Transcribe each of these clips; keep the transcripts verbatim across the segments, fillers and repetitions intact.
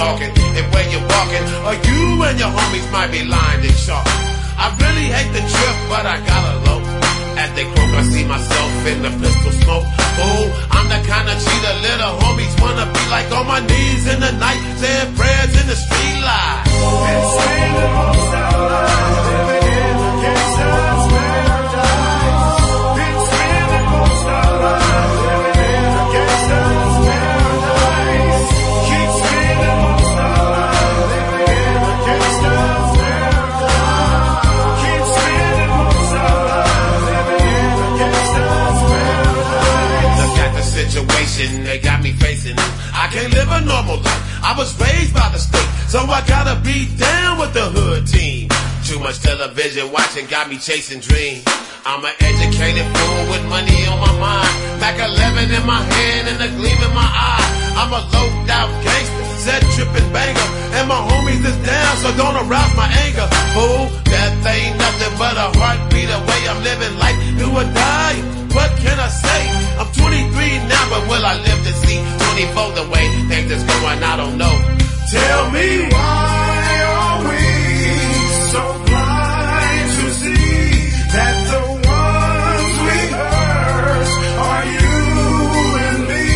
talking and where you're walking, or you and your homies might be lined and sharp. I really hate the trip, but I gotta low. At the croak, I see myself in the pistol smoke. Oh, I'm the kind of cheater little homies wanna be like, on my knees in the night, saying prayers in the street light. And spending most our lives living in the gangster's paradise. Been spending most our lives living in the gangster's paradise. Keep spending most our lives living in the gangster's paradise. Keep spending most our lives living in the gangster's paradise. Look at the situation they got me facing. I can't live a normal life. I was raised by the state, so I gotta be down with the hood team. Too much television watching got me chasing dreams. I'm an educated fool with money on my mind. Mac eleven in my hand and a gleam in my eye. I'm a low out gangster, set tripping banger, and my homies is down, so don't arouse my anger. Fool, death ain't nothing but a heartbeat away. I'm living life, do or die. What can I say? I'm twenty-three now, but will I live to see twenty-four the way things is going? I don't know. Tell me, why are we so blind to see that the ones we hurt are you and me?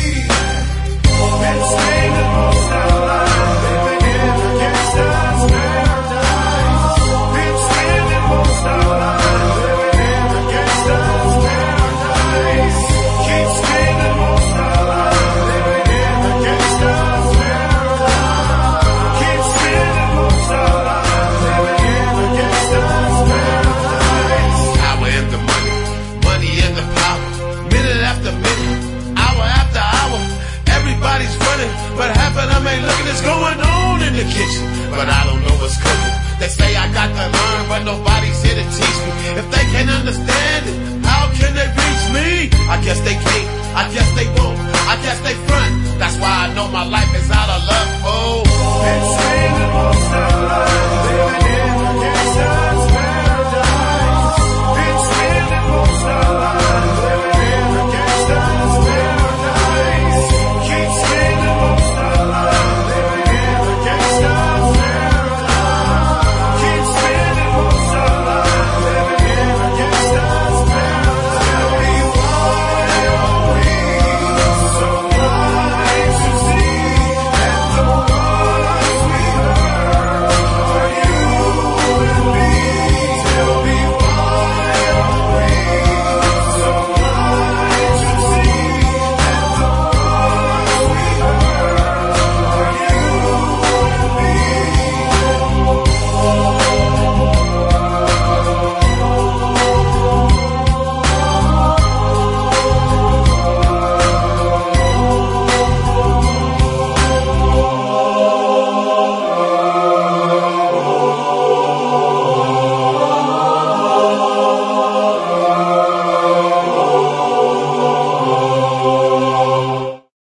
Been spending most our lives living in the gangster's paradise. Been spending most our lives living in the gangster's paradise. Keep spending most our lives living in the gangster's paradise. Keep spending most our lives living in the gangster's paradise. Power and the money, money and the power. Minute after minute, hour after hour. Everybody's running, but half of them ain't looking. It's going on in the kitchen, but I don't know what's cooking. They say I got to learn, but nobody's here to teach me. If they can't understand it, how can they reach me? I guess they can't, I guess they won't, I guess they front. That's why I know my life is